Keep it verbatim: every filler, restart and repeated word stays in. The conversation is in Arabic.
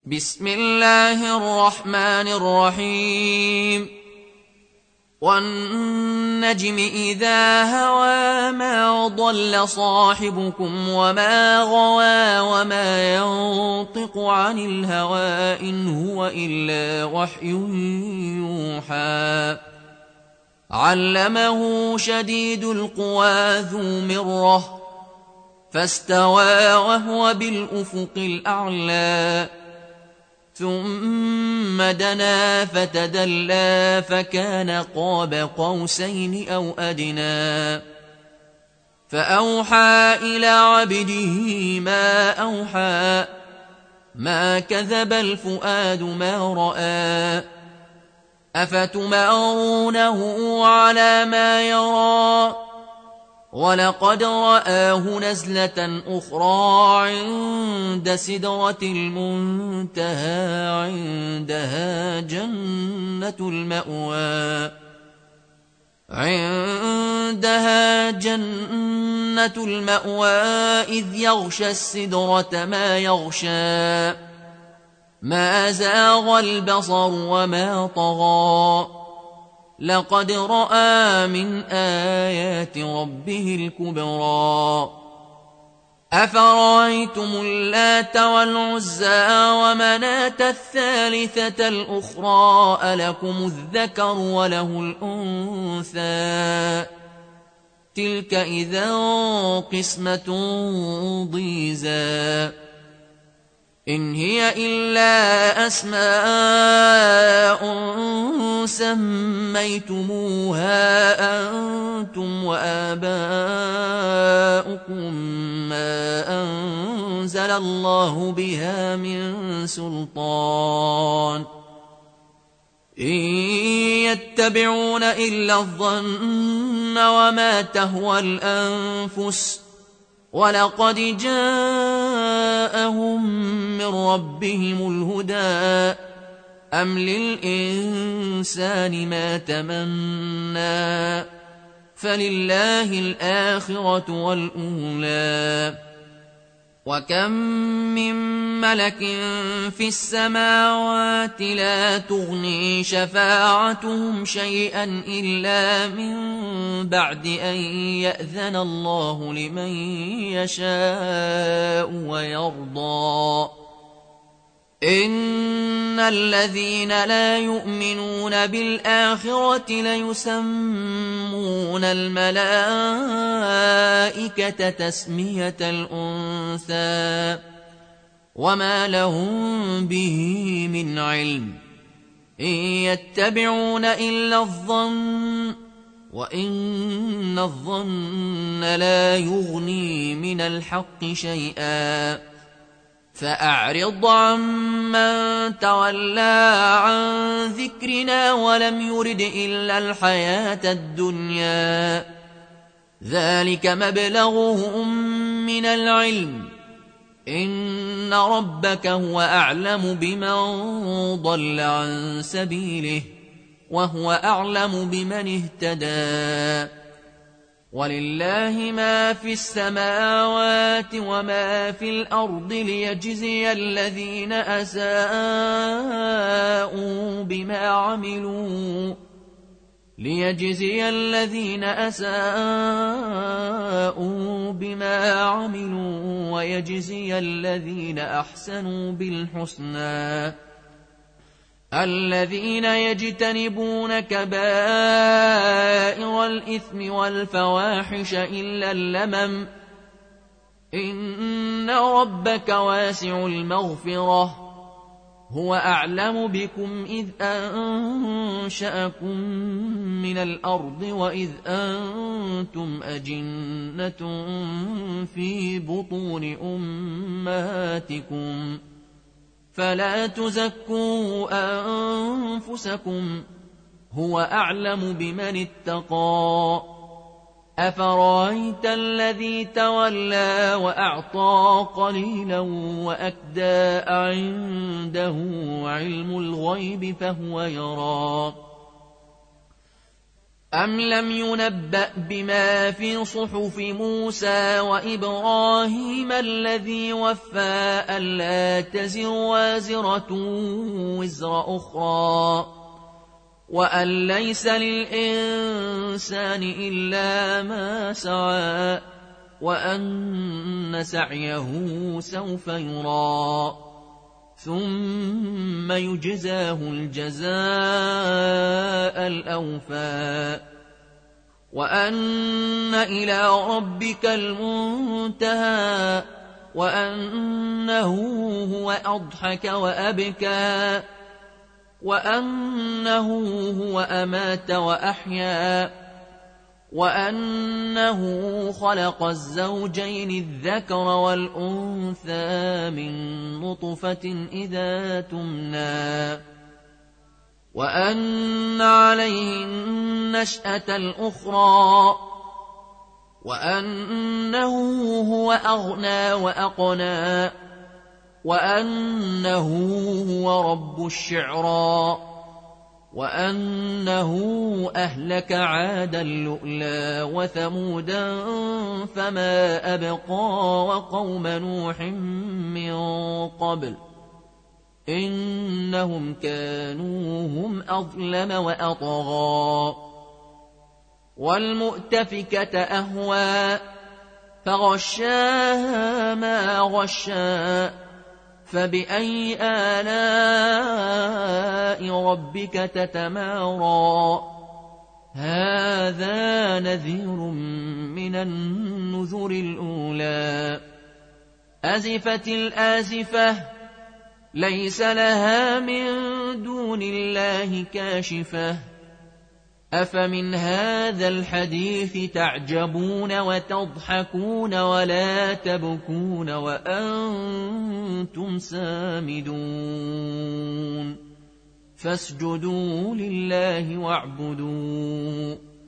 بسم الله الرحمن الرحيم والنجم إذا هوى ما ضل صاحبكم وما غوى وما ينطق عن الهوى إن هو إلا وحي يوحى علمه شديد القوى ذو مرة فاستوى وهو بالأفق الأعلى ثم دنا فتدلى فكان قاب قوسين أو أدنى فأوحى إلى عبده ما أوحى ما كذب الفؤاد ما رأى أفتمارونه على ما يرى ولقد رآه نزلة أخرى عند سدرة المنتهى عندها جنة المأوى عندها جنة المأوى إذ يغشى السدرة ما يغشى ما زاغ البصر وما طغى لقد رأى من آيات ربه الكبرى أفرأيتم اللات والعزى ومناة الثالثة الأخرى ألكم الذكر وله الأنثى تلك إذا قسمة ضيزى إن هي إلا أسماء سميتموها أنتم وآباؤكم ما أنزل الله بها من سلطان إن يتبعون إلا الظن وما تهوى الأنفس ولقد جاءهم من ربهم الهدى أم للإنسان ما تمنى فلله الآخرة والأولى وكم من ملك في السماوات لا تغني شفاعتهم شيئا إلا من بعد أن يأذن الله لمن يشاء ويرضى إن الذين لا يؤمنون بالآخرة ليسمون الملائكة تسمية الأنثى وما لهم به من علم إن يتبعون إلا الظن وإن الظن لا يغني من الحق شيئا فأعرض عمن تولى عن ذكرنا ولم يرد إلا الحياة الدنيا ذلك مبلغهم من العلم إن ربك هو أعلم بمن ضل عن سبيله وهو أعلم بمن اهتدى ولله ما في السماوات وما في الأرض ليجزي الذين أساءوا بما عملوا ليجزي الذين أساءوا بما عملوا ويجزي الذين أحسنوا بالحسنى الذين يجتنبون كبائر الإثم والفواحش إلا اللمم إن ربك واسع المغفرة هو أعلم بكم إذ أنشأكم من الأرض وإذ أنتم أجنة في بطون أمهاتكم فلا تزكوا أنفسكم هو أعلم بمن اتقى أفرأيت الذي تولى وأعطى قليلا وأكدى عنده علم الغيب فهو يرى أم لم ينبأ بما في صحف موسى وإبراهيم الذي وفى ألا تزر وازرة وزر أخرى وأن ليس للإنسان إلا ما سعى وأن سعيه سوف يرى ثم يجزاه الجزاء الأوفى وأن إلى ربك المنتهى وأنه هو أضحك وأبكى وأنه هو أمات وأحيا وأنه خلق الزوجين الذكر والأنثى من نطفة إذا تمنى وأن عليه النشأة الأخرى وأنه هو أغنى وأقنى وأنه هو رب الشعرى وأنه أهلك عادا اللؤلا وثمودا فما أبقى وقوم نوح من قبل إنهم كانوا هم أظلم وأطغى والمؤتفكة أهوى فغشاها ما غشا فبأي آلاء ربك تتمارى هذا نذير من النذر الأولى أزفت الآزفة ليس لها من دون الله كاشفة أفمن هذا الحديث تعجبون وتضحكون ولا تبكون وأنتم سامدون فاسجدوا لله واعبدوا